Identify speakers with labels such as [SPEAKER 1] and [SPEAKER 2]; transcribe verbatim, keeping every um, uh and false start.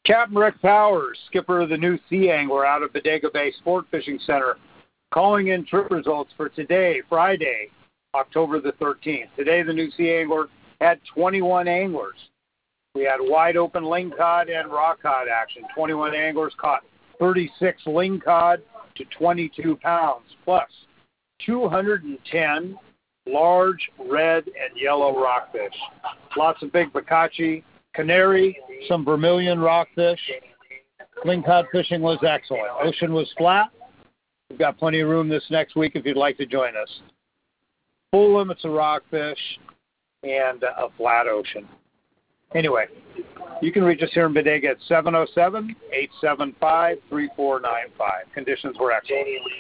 [SPEAKER 1] Captain Rick Powers, skipper of the new Sea Angler out of Bodega Bay Sport Fishing Center, calling in trip results for today, Friday, October the thirteenth. Today, the new Sea Angler had twenty-one anglers. We had wide open lingcod and rockcod action. twenty-one anglers caught thirty-six lingcod to twenty-two pounds, plus two hundred ten large red and yellow rockfish. Lots of big bocacci, canary, some vermilion rockfish. Lingcod fishing was excellent. Ocean was flat. We've got plenty of room this next week if you'd like to join us. Full limits of rockfish and a flat ocean. Anyway, you can reach us here in Bodega at seven oh seven, eight seven five, three four nine five. Conditions were excellent.